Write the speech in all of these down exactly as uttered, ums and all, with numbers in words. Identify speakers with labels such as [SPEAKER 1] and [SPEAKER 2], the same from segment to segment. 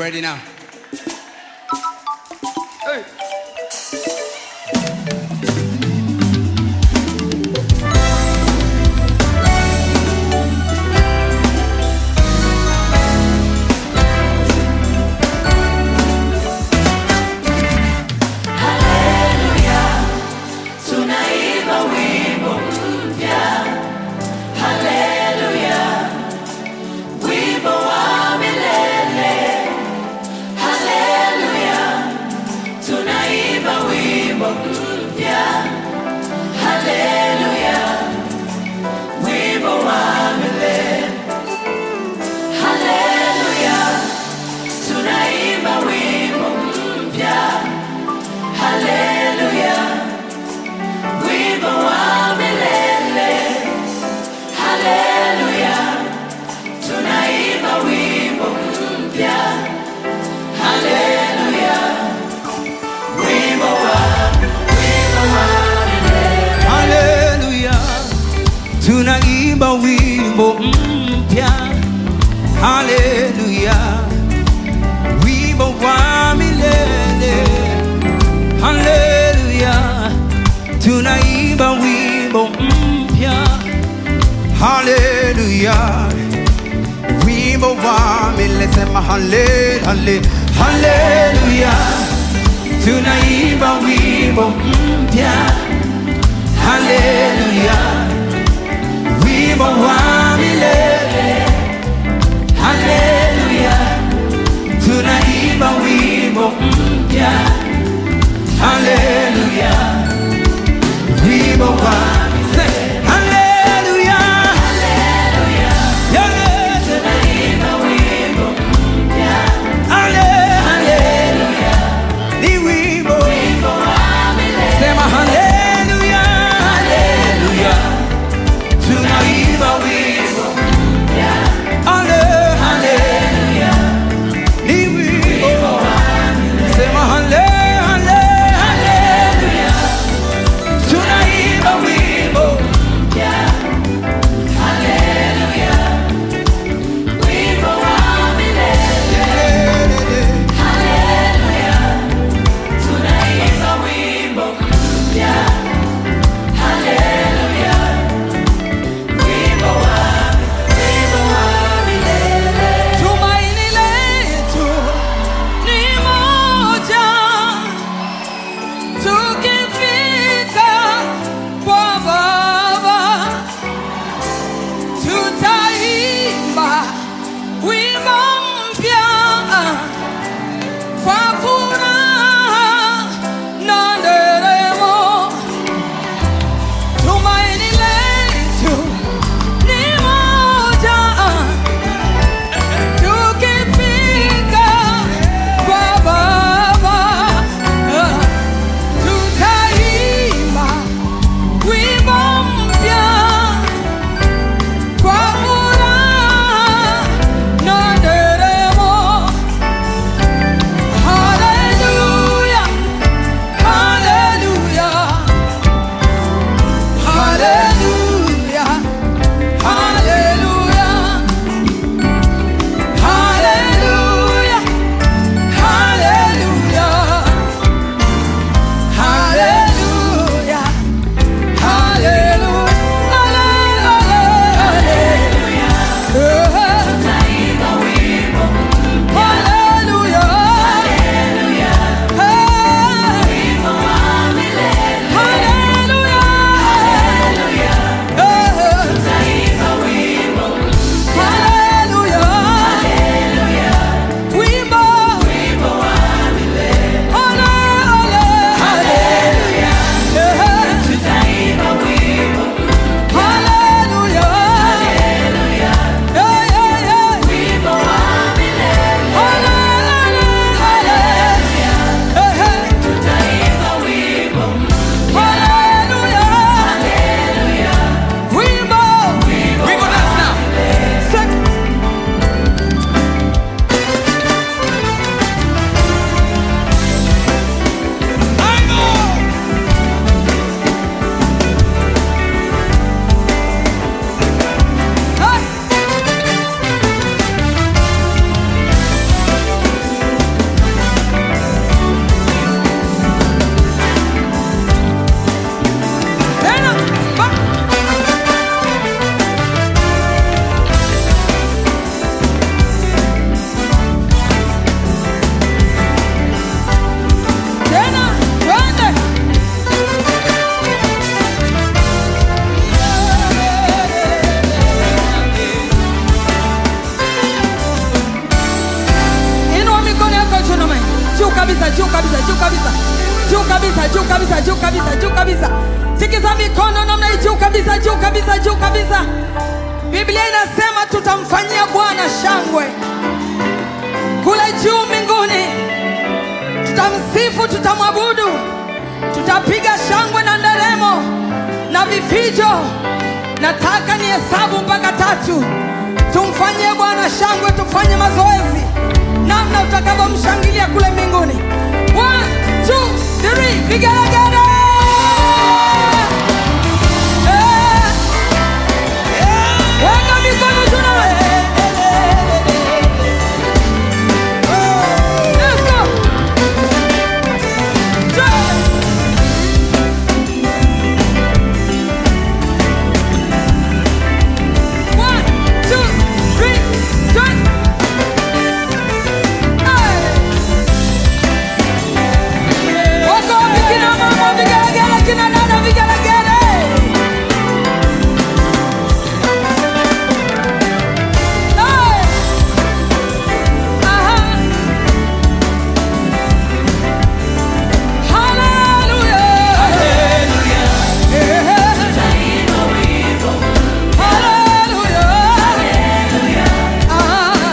[SPEAKER 1] ready now? Hey. Tunaimba wimbo mpya, haleluya, wimbo wa milele, haleluya. Tunaimba wimbo mpya, haleluya, wimbo wa milele, sema hale, hale, haleluya. Tunaimba wimbo mpya, haleluya, wimbo wa milele, haleluya. Tunaimba wimbo mpya, haleluya, wimbo wa milele, haleluya, haleluya. Tunaimba wimbo mpya, haleluya, ni wimbo wa milele, sema haleluya, haleluya. Tunaimba wimbo
[SPEAKER 2] juu kabisa, juu kabisa. Juu kabisa, juu kabisa, juu kabisa, juu kabisa. Sikiza mikono namna hii, juu kabisa, juu kabisa, juu kabisa. Biblia inasema tutamfanyia Bwana shangwe kule juu mbinguni. Tutamsifu, tutamwabudu, tutapiga shangwe na nderemo na vifijo. Nataka ni hesabu mpaka tatu. Tumfanyie Bwana shangwe, tufanye mazoezi namna utakavyomshangilia kule mbinguni. One, two, three, vigelegele. Eh, weka mikono juu na let's go. One, two, three, turn. Wako wapi kina mama vigelegele, kina dada vigelegele? Hey! Aha! Hallelujah! Hallelujah! Hallelujah! Ah!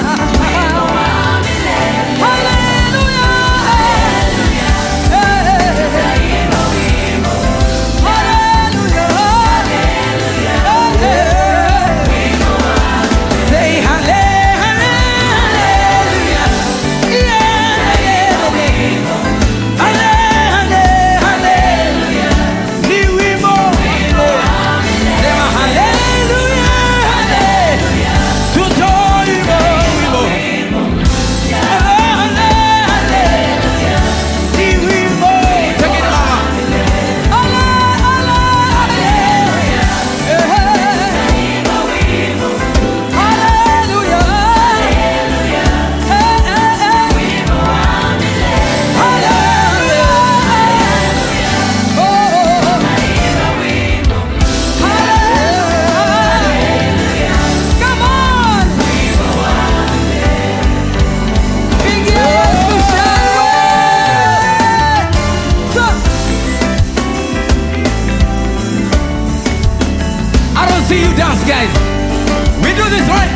[SPEAKER 2] Say hallelujah, hallelujah. Ni wimbo. Sema hallelujah, tutoe wimbo. Hallelujah, ni wimbo. Take it mama. I don't see you dance, guys. We do this right.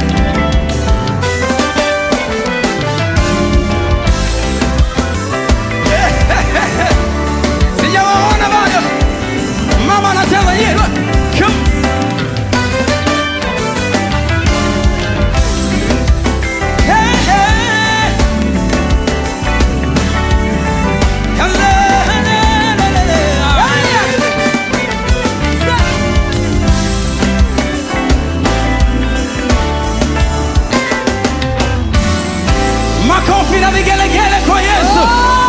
[SPEAKER 2] Sijawaona bado. Mama anacheza yeye. Come. Hey, hey. Hello, hello, hello, hello. Makofi na vigelegele kwa Yesu.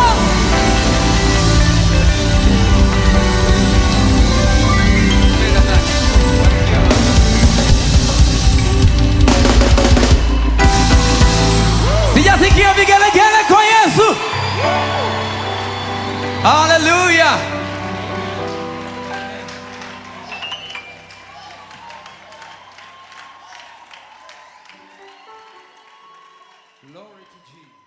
[SPEAKER 2] Sijasikia vigelegele kwa Yesu. Hallelujah. Glory to Jesus.